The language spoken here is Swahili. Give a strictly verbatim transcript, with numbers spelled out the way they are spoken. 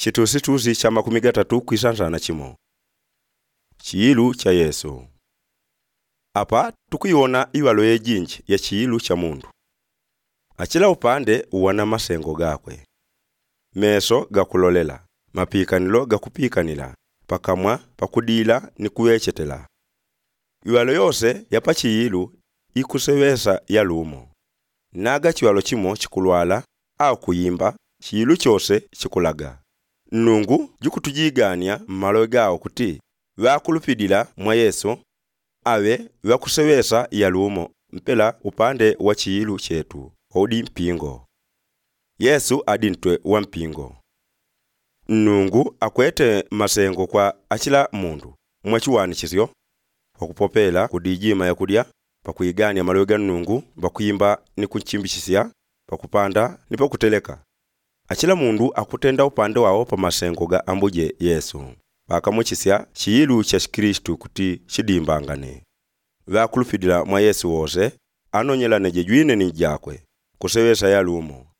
Chitusitusi cha makumi gatatu kwisanzana chimo. Chiyilu cha Yesu. Apa tukuyona iwalo yejinji ya chiyilu cha mundu. Achila upande uwana masengo gakwe. Meso gakulolela, mapikanilo gakupikanila, pakamwa pakudila ni kuwechetela. Iwalo yose yapa chiyilu ikusewesa ya lumo. Naga chiwalo chimo chikulwala au kuyimba, chiyilu chose chikulaga. Nungu jukutujigania mmalo gao kuti wakulupidila mwa Yesu awe wakusewesa ya lumo mpela upande wa chiyilu chetu odi mpingo. Yesu adintwe wa mpingo. Nungu akwete masengo kwa achila mundu mwachiwani chisyo pakupopela kudijima ya kudya pakuyigania maloga nungu bakuyimba ni kunchimbichisya pakupanda ni pakuteleka. Achila mundu akutenda upande wao pa masengo ga ambuje Yesu bakamwichisya chiyilu cha Kristu kuti chidimbangane. Wakulupidila mwa Yesu wose anonyela neje jwine ni jakwe kusewesa ya lumo